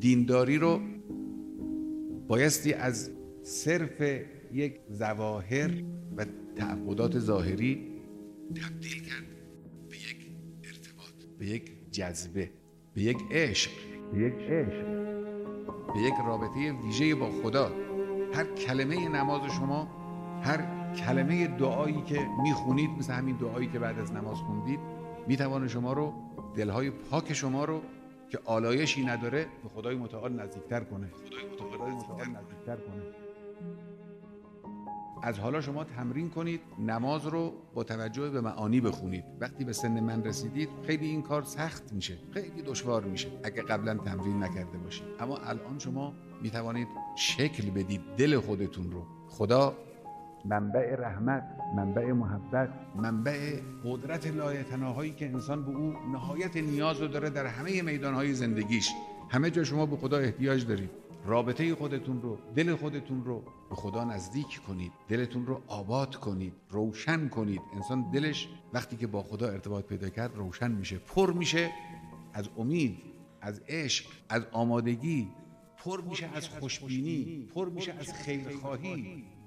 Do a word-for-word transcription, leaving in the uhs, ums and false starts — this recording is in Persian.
دینداری رو بایستی از صرف یک ظواهر و تعبدات ظاهری تبدیل کرد به یک ارتباط، به یک جذبه، به یک عشق، به یک عشق، به یک رابطه ویژه با خدا. هر کلمه نماز شما، هر کلمه دعایی که میخونید، مثل همین دعایی که بعد از نماز خوندید، میتوانه شما رو، دلهای پاک شما رو که آلایشی نداره، به خدای متعال نزدیکتر کنه. خدای متعال نزدیکتر کنه. از حالا شما تمرین کنید نماز رو با توجه به معانی بخونید. وقتی به سن من رسیدید خیلی این کار سخت میشه، خیلی دشوار میشه اگه قبلا تمرین نکرده باشید، اما الان شما میتوانید شکل بدید دل خودتون رو. خدا منبع رحمت، منبع محبت، منبع قدرت لایتناهایی که انسان به او نهایت نیاز رو داره در همه میدانهای زندگیش. همه جا شما به خدا احتیاج دارید. رابطه خودتون رو، دل خودتون رو به خدا نزدیک کنید، دلتون رو آباد کنید، روشن کنید. انسان دلش وقتی که با خدا ارتباط پیدا کرد روشن میشه، پر میشه از امید، از عشق، از آمادگی، پر میشه از خوشبینی، پر میشه از خیرخواهی.